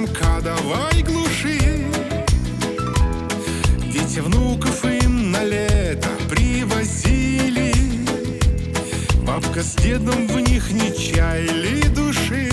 МК давай глуши. Дети внуков им на лето привозили. Бабка с дедом в них не чаяли души.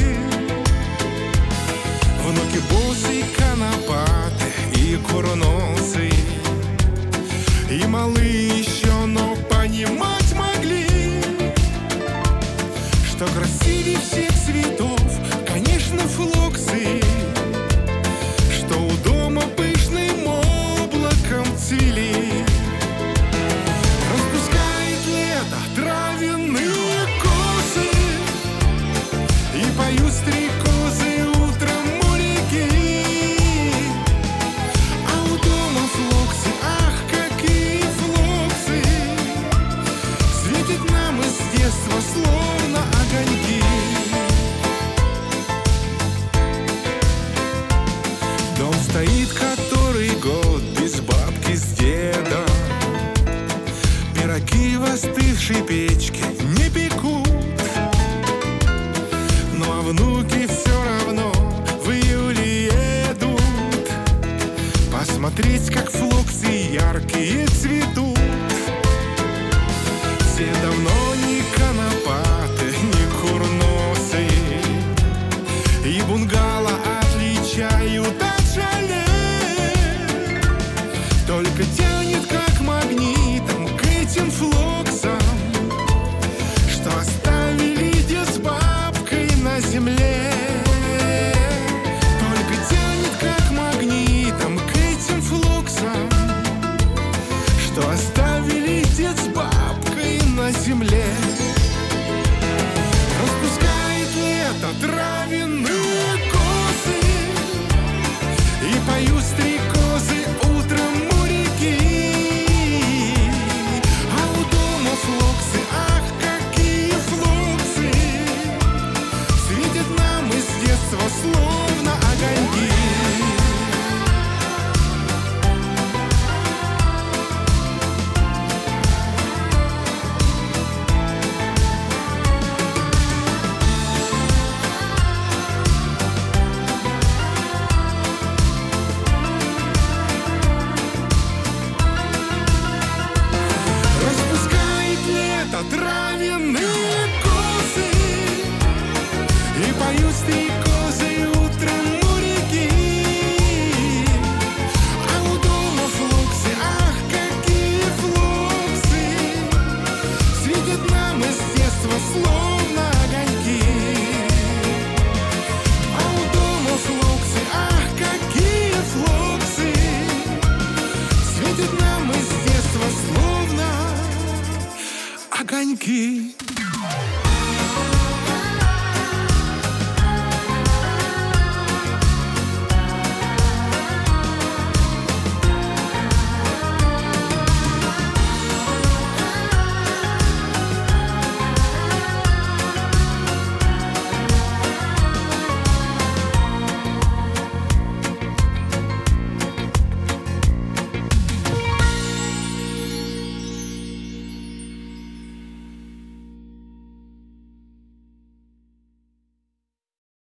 Внуки босы, конопаты и курносы, и малые еще, но понимать могли, что красивее всех цветов, конечно, флоксы, что у дома пышным облаком цвели. Распускает лето травяные косы, и поют стрекозы утром у реки. А у дома флоксы, ах, какие флоксы, светит нам из детства словно огоньки. Дом стоит который год без бабки с дедом. Пироги в остывшей печке не пекут, ну а внуки все равно в июле едут посмотреть, как флоксы яркие цветут. Все давно не конопаты, не курносы, и бунгало отличают от шале. Только тянет как магнитом к этим флоксам, что оставили дед с бабкой на земле. Только тянет как магнитом к этим флоксам, что оставили дед с бабкой на земле. Распускает лето травяные косы, и поют стрекозы утром у реки. А у дома флоксы, ах, какие флоксы, светят нам из детства словно огоньки. Травяные косы, и поют стрекозы утром у реки. А у дома флоксы, ах, какие флоксы, светят нам из детства словно огоньки. А у дома флоксы, ах, какие флоксы, светят нам из детства словно огоньки.